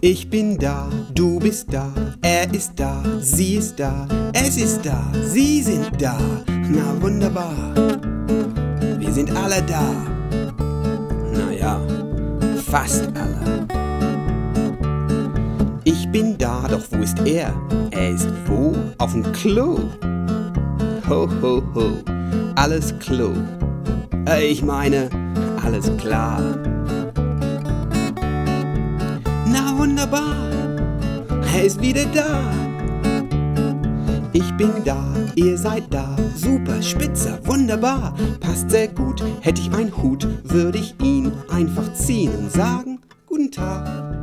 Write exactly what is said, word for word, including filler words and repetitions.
Ich bin da, du bist da, er ist da, sie ist da, es ist da, sie sind da. Na wunderbar, wir sind alle da. Naja, fast alle. Ich bin da, doch wo ist er? Er ist wo? Auf dem Klo. Ho, ho, ho, alles Klo. Äh, ich meine, alles klar. Na wunderbar, er ist wieder da. Ich bin da, ihr seid da, super, spitze, wunderbar. Passt sehr gut, hätte ich einen Hut, würde ich ihn einfach ziehen und sagen, guten Tag.